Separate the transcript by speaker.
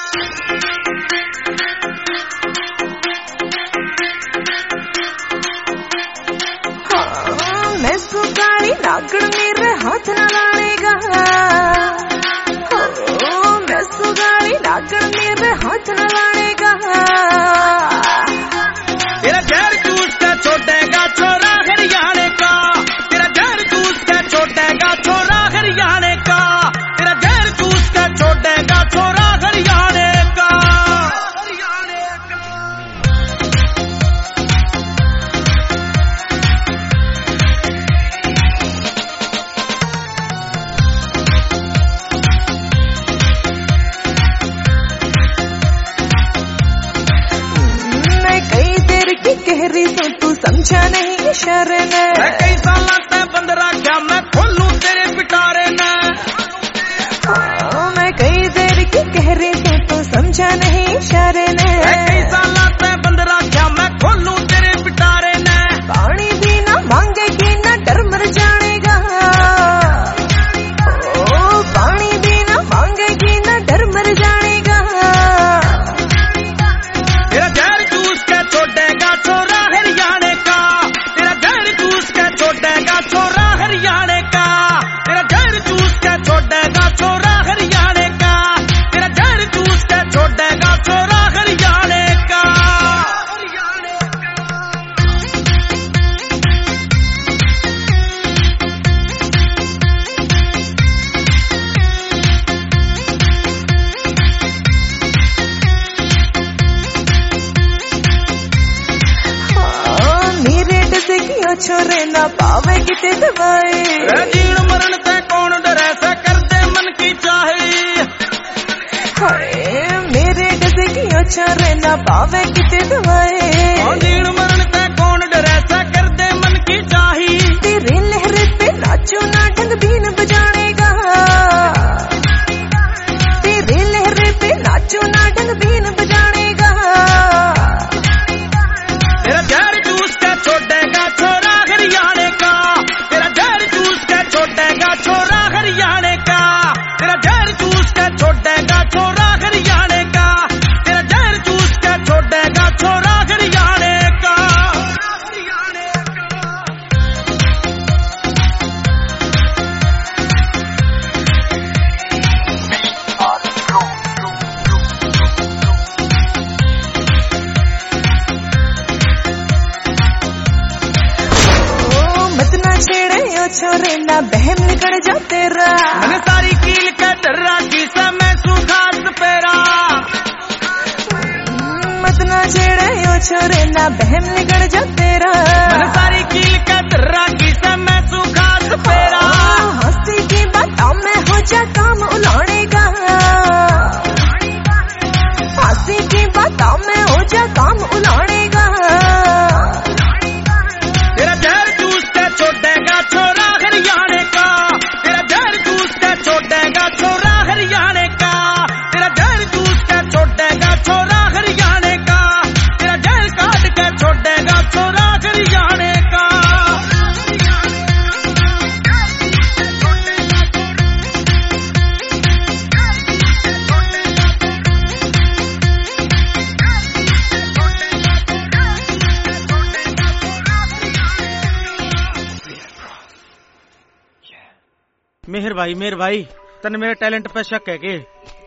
Speaker 1: मैं सुकाली नागड़ मेरे हाथ न लाएगा, मैं सुकाली नागड़ मेरे हाथ न लाएगा।
Speaker 2: तेरा जहर चूस के छोड़ेगा छोरा हरियाणे का, तेरा जहर चूस के छोड़ेगा छोरा हरियाणे का, तेरा जहर चूस के छोड़ेगा छोरा हरियाणे का।
Speaker 1: गहरी तो तू समझा नहीं इशारे ने,
Speaker 2: कई साल तय बंद रखा मैं खोलूं तेरे पिटारे ने।
Speaker 1: मैं कई देर की गहरी तो तू समझा नहीं इशारे ने,
Speaker 2: कई साल तय बंद रखा मैं खोलूं तेरे पिटारे ने।
Speaker 1: पानी भी ना मांगेगी ना डर मर जानेगा, ओ पानी भी ना मांगेगी ना डर मर जानेगा।
Speaker 2: तेरा जहर चूस के छोड़ेगा छोरा हरियाणे का, तेरा जहर चूस के छोड़ेगा छोरा हरियाणे का, तेरा जहर चूस के छोड़ेगा छोरा हरियाणे का, तेरा जहर चूस के छोड़ेगा छोरा हरियाणे का।
Speaker 1: छोरे ना पावे किते दवाए,
Speaker 2: जीण मरण ते कौन डरे से कर दे मन की चाहे।
Speaker 1: हाय मेरे डसे की छोरे ना पावे किते दवाए,
Speaker 2: जीण मरण ते कौन डरे से कर दे मन की चाही।
Speaker 1: तेरे लहरे पे नाचो ना ढंग बीन बजानेगा, तेरे लहरे पे नाचो ना ढंग बीन बजानेगा।
Speaker 2: तेरा जहर चूस के छोड़ेगा छोरा हरियाणे का, तेरा जहर चूस के छोड़ेगा छोरा हरियाणे का, तेरा जहर चूस के छोड़ेगा छोरा हरियाणे का, तेरा जहर चूस के छोड़ेगा छोरा हरियाणे का।
Speaker 1: छोरे ना बहम निकल जा तेरा,
Speaker 2: मैंने सारी कील के डर्रा की से मैं सुखास पेरा।
Speaker 1: मत ना छेड़े ओ छोरे ना बहम निकल जा तेरा,
Speaker 2: मैंने सारी कील के डर्रा की से मैं सुखास पेरा।
Speaker 1: हंसी की बातों में हो जा काम उलाड़ेगा, हंसी की बातों में हो जा काम उलाड़ेगा।
Speaker 2: तेरा जहर चूस के छोड़ेगा छोरा हरियाणे का, तेरा जहर चूस के छोड़ेगा छोरा हरियाणे का, तेरा जहर चूस के छोड़ेगा छोरा हरियाणे का, तेरा जहर काट के छोड़ेगा छोरा हरियाणे का। मेहर भाई तन मेरे टैलेंट पे शक है के?